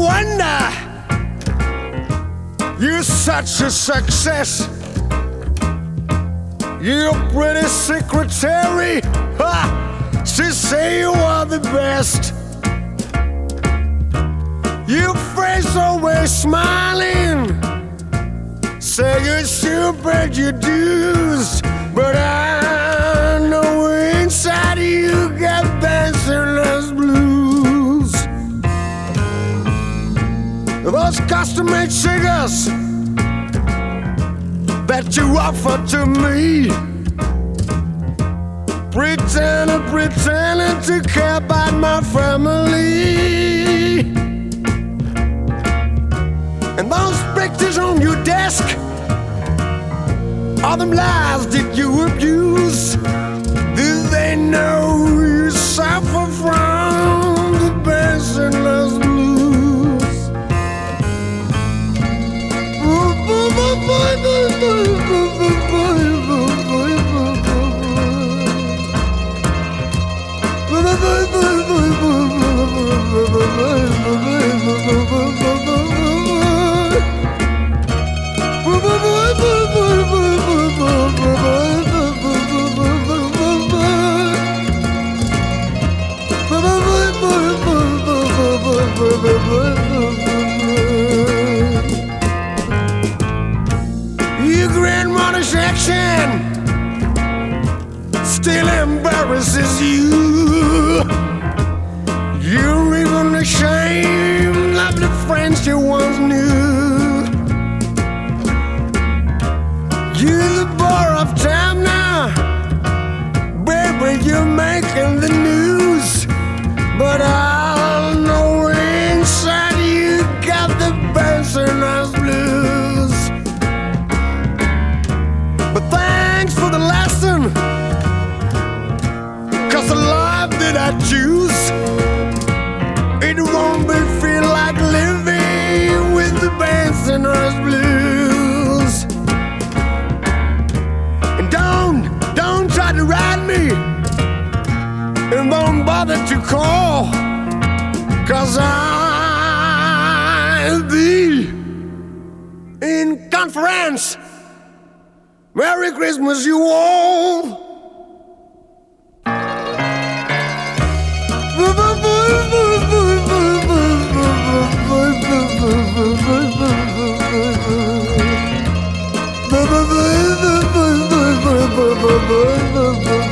wonder you're such a success. Your pretty secretary, she say you are the best. Your face always smiling, say you should pay your dues, but I know inside you got bachelor's blues. Those custom-made cigars that you offer to me, pretending to care about my family. And those pictures on your desk, all them lies that you abuse, do they know you suffer from the bachelor's blues? Your grandmother's action still embarrasses you. You're even ashamed of the friends you once knew. You're the bore of time now, baby, you're making the news, but I know inside you got the bachelor's blues. But thanks for the lesson, 'cause the life that I choose, it won't be feel like living with the bachelor's blues. And don't try to ride me, and don't bother to call, 'cause I'll be in conference. Merry Christmas, you all. Bye.